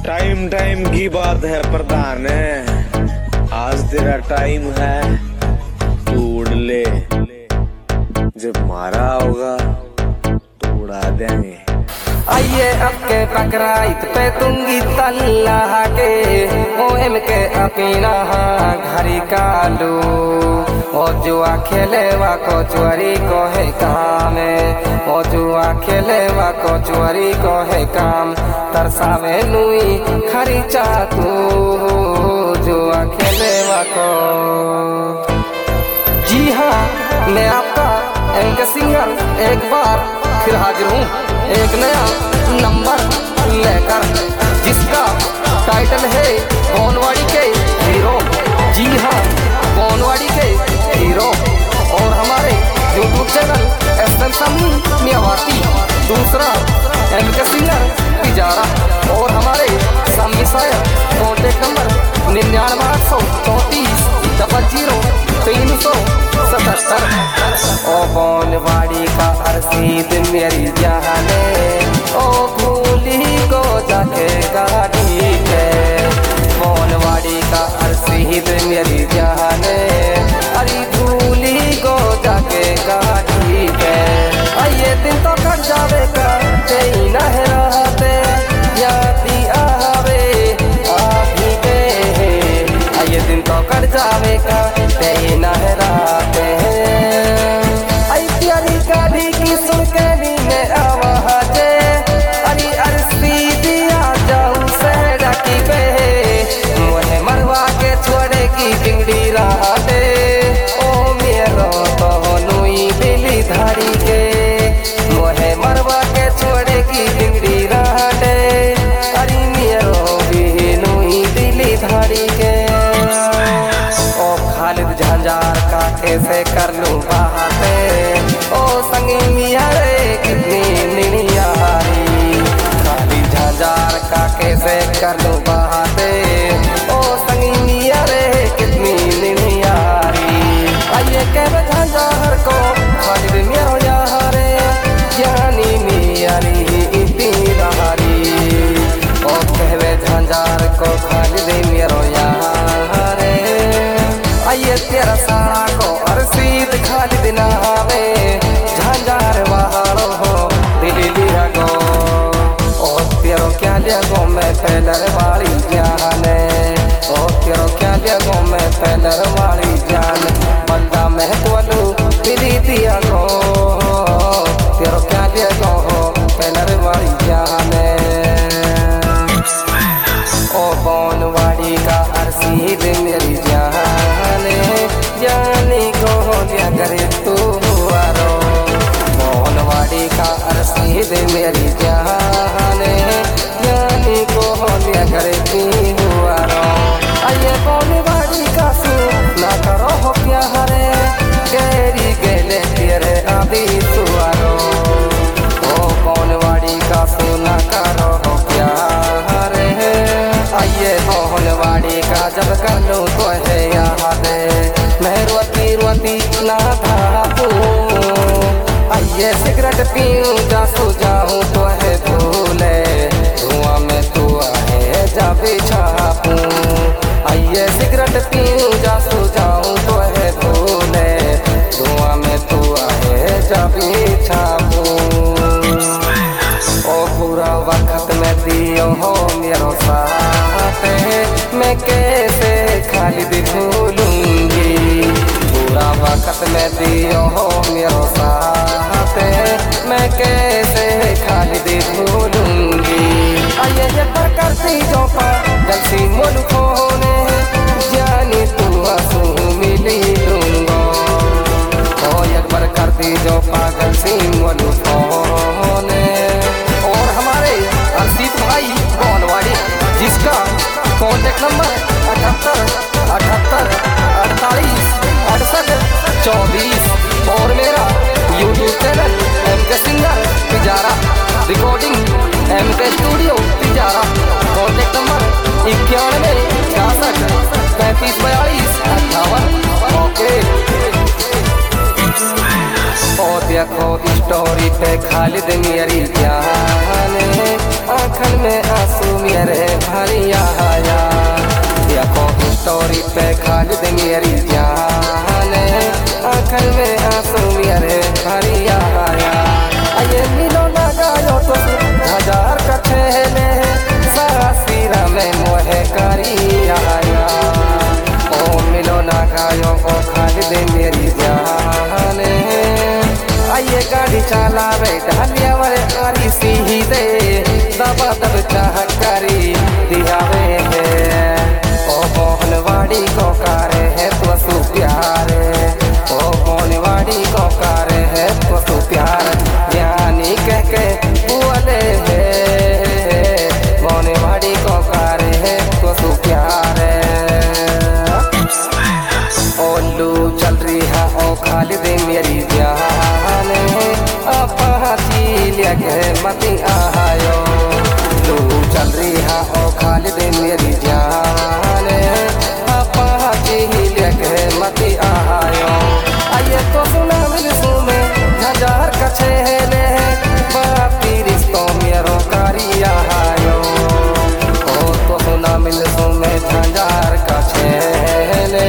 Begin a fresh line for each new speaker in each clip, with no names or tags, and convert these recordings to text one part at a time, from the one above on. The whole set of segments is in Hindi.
टाइम टाइम की बात है प्रधान है, आज तेरा टाइम है, तू उड़ ले, जब मारा होगा तो उड़ा देंगे।
आइए अब के बकराईद पे दूंगी तल्ला के ओम के अपीना घरी कालू ओ जुआ खेलेवा को चोरी को है काम, ओ जुआ खेलेवा को चोरी को है काम, तरसावे नुई खरी चाकू जुआ खेलेवा को। जी हाँ, मैं आपका एंकर सिंगर एक बार फिर हाजिर हूँ एक नया नंबर लेकर, जिसका टाइटल है गोनवाड़ी के हीरो। जी हाँ, गोनवाड़ी के हीरो। और हमारे यूट्यूब चैनल एसएम समी मियावाती, दूसरा एंकर सिंगर पिजारा, और हमारे समी सायर कॉन्टेक्ट नंबर 99 377। ओ गोनवाड़ी का रसीद मेरी जाने, ओ भूली को जाके गाड़ी है, गोनवाड़ी का रसीद मेरी जाने, अरे भूली को जाके गाड़ी है। आइए दिन तो कट जावे का कहीं न रहते, यादी आवे आभी के, आइए दिन तो कट जावे का कहीं न रहते। आई प्यारी गाड़ी की सुन के भी में आवाज़े, अरे अरसी दिया जाऊं सहरा की पे, मुझे मरवा के छोड़े की बिगड़ी राते, ओ मेरो तो नुई बिली धारी के, मुझे मरवा के छोड़े की बिगड़ी राते, अरे मेरो भी नुई बिली धारी के। ओ खालिद झंझार का कैसे कर लूं बाते, ओ संगी मिया रे कितनी निनियारी, खालिद झंझार का कैसे कर लूं बाते, ओ संगी मिया रे कितनी निनियारी। आइए कह झंझार को खालिद मिया यारे, जानी मियारी इतनी रहारी, ओ कहवे झंझार को खालिद मिया यारे। आइए तेरा सारा को रसीद खालिद नावे, झंझार वालो हो दिली लिया गो, ओ तेरो क्या लिया गो मैं पेलर वाली जाने, ओ तेरो क्या लिया गो मैं पेलर वाली जान, बंदा मैं बोलू दिली दिया गो, तेरो क्या लिया गो पेलर वाली जाने। ओ गोनवाड़ी का रसीद मेरी जाने, जाने को लिया करे तू आरो, गोनवाड़ी का रसीद मेरी जाने, जाने को लिया करे तू आरो। आइए गोनवाड़ी का सुना करो हो प्यारे, गहरी गेले तेरे अभी तू आरो, ओ गोनवाड़ी का सुना करो हो प्यारे। आइए गोनवाड़ी का जब कर लूं तो है याद, मैं रोती रोती ना भापूं, आइए सिगरेट पीऊं जासू जाऊं तो है भूले, धुआं में तू आए जा बिछापूं, आइए सिगरेट पीऊं जासू जाऊं तो है भूले, धुआं में तू आए जा बिछापूं। ओ पूरा वक्त में दियो हो मेरो साथ, मैं कैसे खालिद भूलूंगी, पूरा वक्त में दियो हो मेरो साथ, मैं कैसे खालिद भूलूंगी। आइए जब करती जो पागल सी मुल्क होने, जानी तू आंसू मिली लूंगा, ओ एक बार करती जो पागल सी मुल्क होने। और हमारे अर्षित भाई गोनवाड़ी, जिसका कॉन्टेक्ट नंबर 78 48 68 24, और मेरा YouTube channel MK singer Pijara, recording MK studio Pijara, contact number 91 66 35 42 58। Okay, ओ देखो स्टोरी पे खालिद मेरी जान, आँखन में आंसू मेरे भर चाह करी दियावे है। ओ मोहनवाड़ी को कारे है तो सु प्यारे, ओ मोहनवाड़ी को कारे है तो सु प्यार ज्ञानी कह के बोले है। मोहनवाड़ी को कारे है तो सु प्यारे। ओ लू चल रही है ओ खालिद मेरी जान अपा चीलिया के मती आयो। लू चल रही है ओ खालिद मेरी जान अपा चीलिया के मती आयो। आइए तो सुना मिल सुने हजार कछे ले बाती रिश्तों मेरो कारिया आयो। ओ तो सुना मिल सुने हजार कछे ले।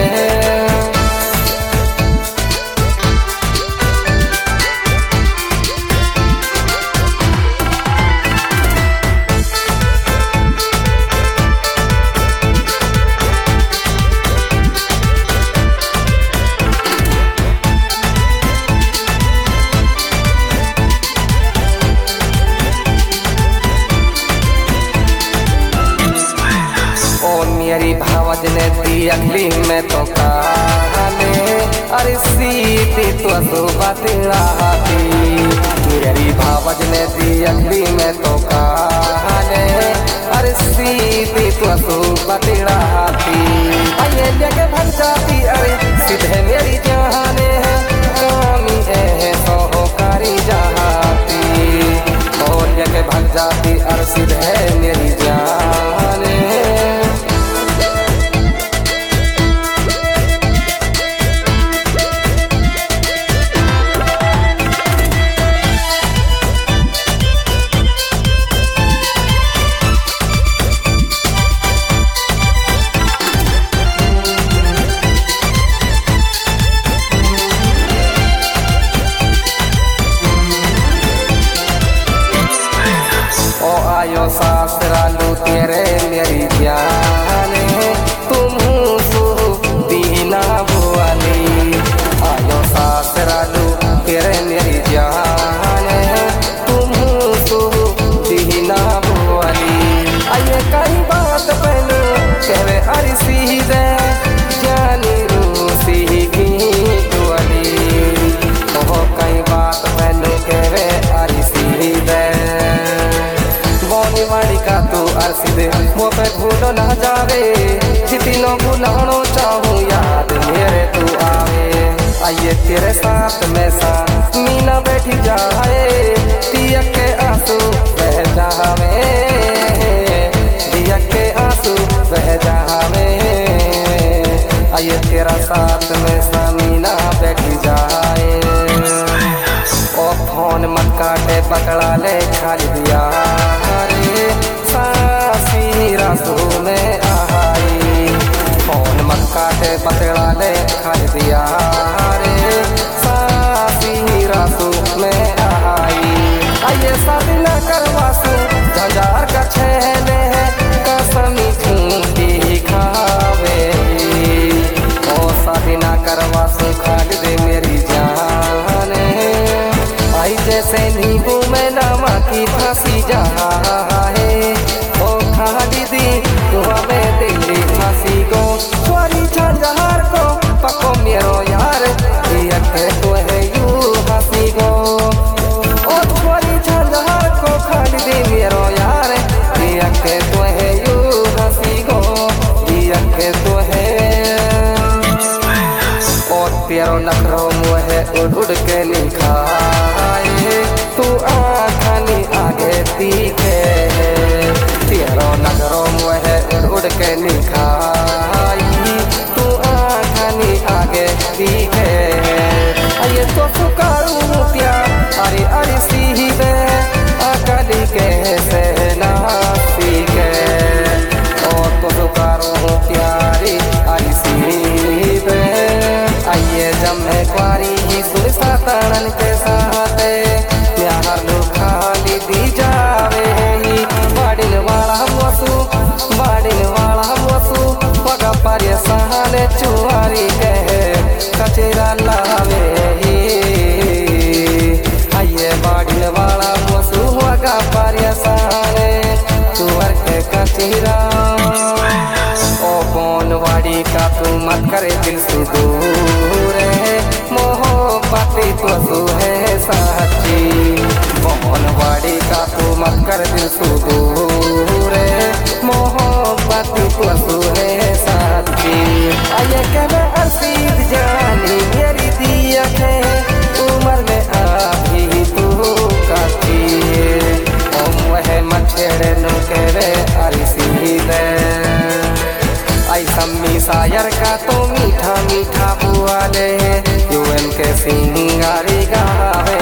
मेरी भावज ने दी अगली में तो काले अरे सीती तो सुबती। मेरी भावज ने दी अगली में तो काले अरे सीती तो सुबती। आइए लेके भग जाती अरे सीधे मेरी जाने कामी है सोहकारी जाती। और लेके भग जाती अरे सीधे मेरी जाने। आयो सासरालू तेरे मेरी जान तुम सु दीना बुआली। आयो सासरालू तेरे मेरी जान तुम सु दीना बुआली। आइए कई बात पहलू कहवे अरे सीधे जानी रूसी की दुआली। ओ कई बात पहलू कहवे अरे सीधे मोहनवाड़ी का तू अरसीदे मो पे भूलो ना जावे। जितनो भुलानो चाहूँ याद मेरे तू आवे। आइए तेरे साथ में सा मीना बैठी जाए दिया के आंसू बह जावे। दिया के आंसू बह जावे। आइए तेरा साथ में सा मीना बैठी जाए। ओ फोन मत काटे पकड़ा ले खाली दिया सासी रासू में आई। फोन मत काटे पकड़ा ले खाली दिया रे सासी रासू में आई। आइए शादी न करवासू झंझार का छेले कसमी झूठी खावे। ओ शादी न करवासू खाली दे मेरी जाने। आई जैसे नींबू में नमक की फांसी जाए। ओ खाली दी तू हमें दिल्ली फांसी को छोरी झंझार को पको मेरो यार दियके तो है यू हंसी को। ओ छोरी झंझार को खाली दी मेरो यार दियके तो है यू हंसी को। दियके तो है और तेरो नखरो मुहे उड़ उड़ के निखाए। तू आखानी आगे तीखे तेरो नखरो मुहे उड़ उड़ के निखाई। तू आखानी आगे तीखे आइए तो पुकारूं त्या अरे अरे सीधे अकली के से नासी के। और तो पुकारूं प्यारी अरे सीधे आइए जब मैं क्वारी ही सुन सातन के साथ प्यार लो खाली दी जावे। बाड़िन वाला मसू बाड़िन वाला मसू चेहरा ओ कौनवाड़ी का तू मत करे दिल से दूर है मोहब्बत तो है सच्ची कौनवाड़ी का तू मत कर दिल से दूर है मोहब्बत तो है सच्ची आये कब असीद जानी मेरी दिया है उम्र में अभी तू काफी ओ मुहे मछेड़े नु करे अरसीदे आई सम्मी सायर का तो मीठा मीठा बुआले यूएन के सिंगारी गावे